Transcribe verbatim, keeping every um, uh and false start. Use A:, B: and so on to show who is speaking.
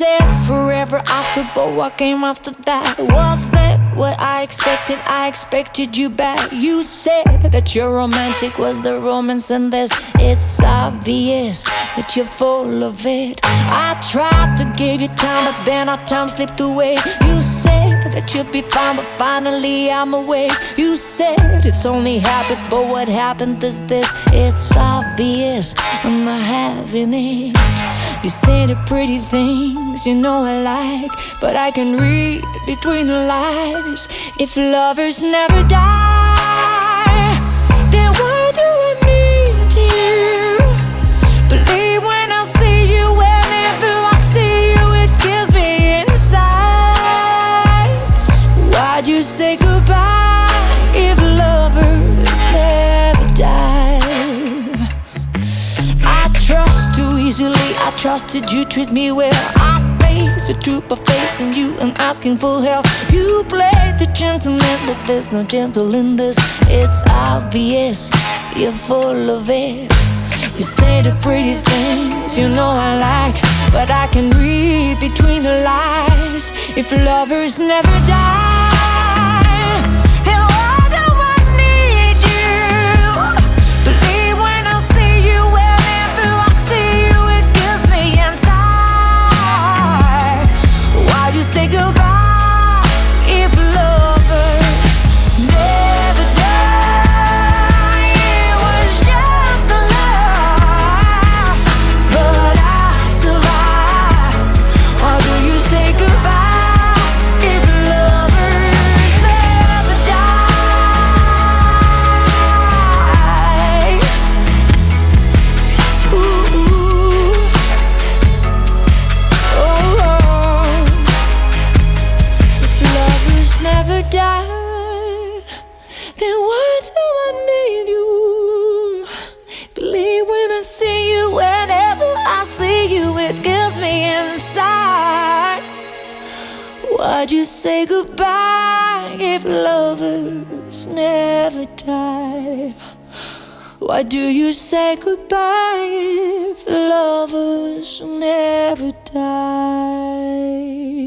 A: said forever after, but what came after that? Was that what I expected? I expected you back. You said that your romantic was the romance in this. It's obvious that you're full of it. I tried to give you time, but then our time slipped away. You said that you'd be fine, but finally I'm away. You said it's only habit, but what happened is this. It's obvious I'm not having it. You say the pretty things you know I like, but I can read between the lines. If lovers never die, then why do I need you? Believe when I see you, whenever I see you, it kills me inside. Why'd you say goodbye if lovers never die? I trust too easily, I trusted you, treat me well. I face the truth of facing you and asking for help. You played the gentleman, but there's no gentle in this. It's obvious you're full of it. You say the pretty things you know I like, but I can read between the lines. If lovers never die, then why do I need you? Believe when I see you, whenever I see you, it kills me inside. Why'd you say goodbye if lovers never die? It was just a lie, but I survived. Why do you say goodbye if lovers never die? Ooh, oh, oh. If lovers never die, then why do I need you? Believe when I see you, whenever I see you, it kills me inside. Why'd you say goodbye if lovers never die? Why do you say goodbye if lovers never die?